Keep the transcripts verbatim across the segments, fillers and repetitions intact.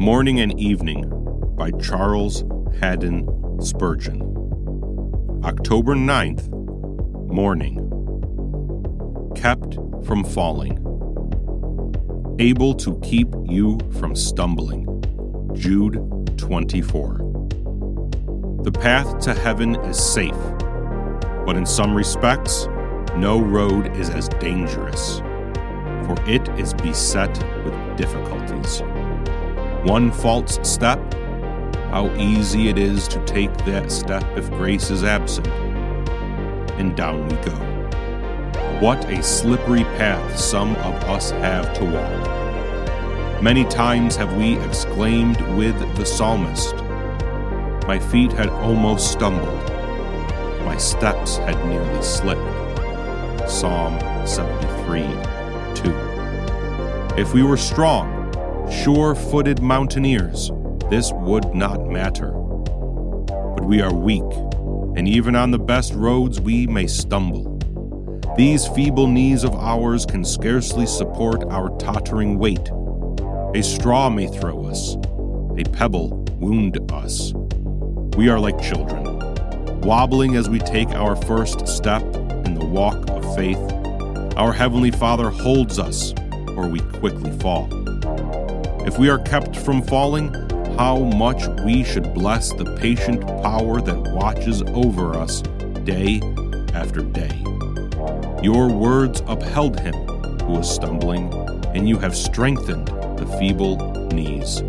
Morning and Evening by Charles Haddon Spurgeon. October ninth, Morning. Kept from falling. Able to keep you from stumbling. Jude twenty-four. The path to heaven is safe, but in some respects, no road is as dangerous, for it is beset with difficulties. One false step, how easy it is to take that step if grace is absent. And down we go. What a slippery path some of us have to walk. Many times have we exclaimed with the psalmist, "My feet had almost stumbled. My steps had nearly slipped." Psalm seventy-three, two. If we were strong, sure-footed mountaineers, this would not matter. But we are weak, and even on the best roads we may stumble. These feeble knees of ours can scarcely support our tottering weight. A straw may throw us, a pebble wound us. We are like children, wobbling as we take our first step in the walk of faith. Our Heavenly Father holds us, or we quickly fall. If we are kept from falling, how much we should bless the patient power that watches over us day after day. Your words upheld him who was stumbling, and you have strengthened the feeble knees.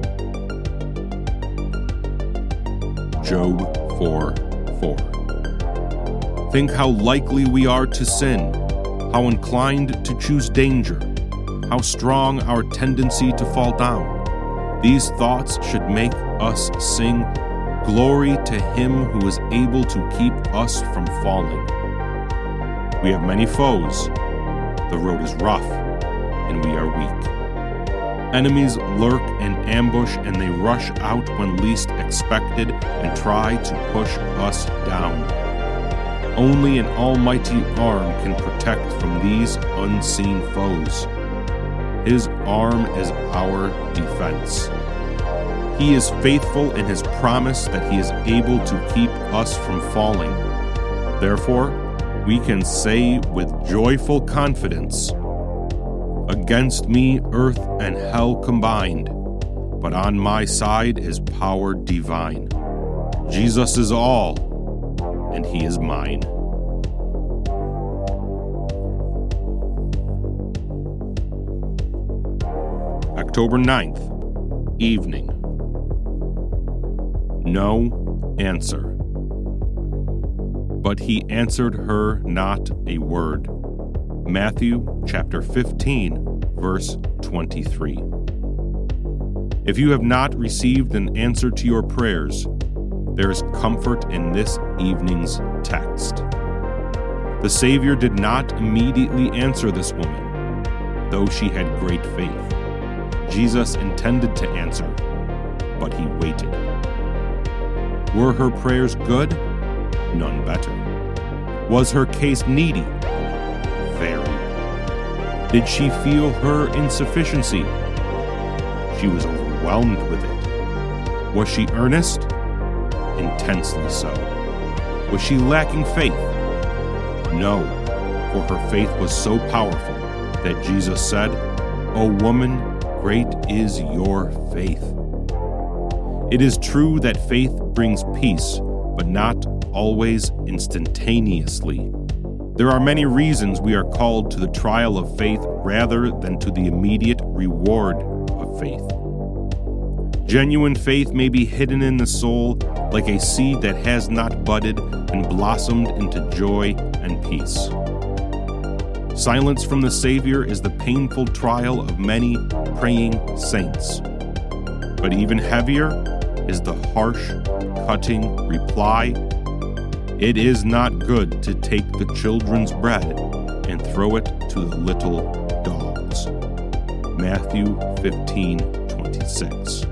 Job four four. Think how likely we are to sin, how inclined to choose danger, how strong our tendency to fall down. These thoughts should make us sing, "Glory to him who is able to keep us from falling." We have many foes. The road is rough, and we are weak. Enemies lurk in ambush, and they rush out when least expected and try to push us down. Only an almighty arm can protect from these unseen foes. His arm is our defense. He is faithful in his promise that he is able to keep us from falling. Therefore, we can say with joyful confidence, "Against me earth and hell combined, but on my side is power divine. Jesus is all, and he is mine." October ninth, Evening. No answer. But he answered her not a word. Matthew chapter fifteen, verse twenty-three. If you have not received an answer to your prayers, there is comfort in this evening's text. The Savior did not immediately answer this woman, though she had great faith. Jesus intended to answer, but he waited. Were her prayers good? None better. Was her case needy? Very. Did she feel her insufficiency? She was overwhelmed with it. Was she earnest? Intensely so. Was she lacking faith? No, for her faith was so powerful that Jesus said, "O woman, great is your faith." It is true that faith brings peace, but not always instantaneously. There are many reasons we are called to the trial of faith rather than to the immediate reward of faith. Genuine faith may be hidden in the soul like a seed that has not budded and blossomed into joy and peace. Silence from the Savior is the painful trial of many praying saints. But even heavier is the harsh, cutting reply, "It is not good to take the children's bread and throw it to the little dogs." Matthew fifteen twenty-six.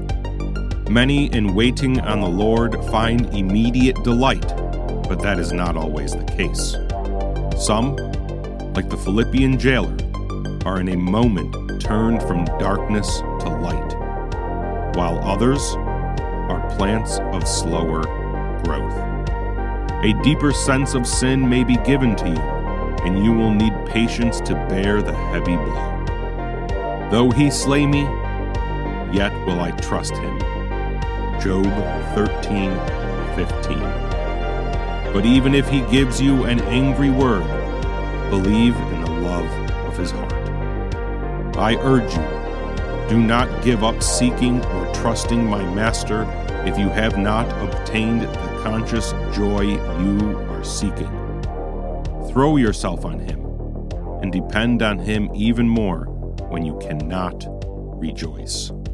Many in waiting on the Lord find immediate delight, but that is not always the case. Some, like the Philippian jailer, are in a moment turned from darkness to light. while others are plants of slower growth. A deeper sense of sin may be given to you, and you will need patience to bear the heavy blow. Though he slay me, yet will I trust him. Job thirteen fifteen. But even if he gives you an angry word, believe in the love of his heart. I urge you, do not give up seeking or trusting my master if you have not obtained the conscious joy you are seeking. Throw yourself on him and depend on him even more when you cannot rejoice.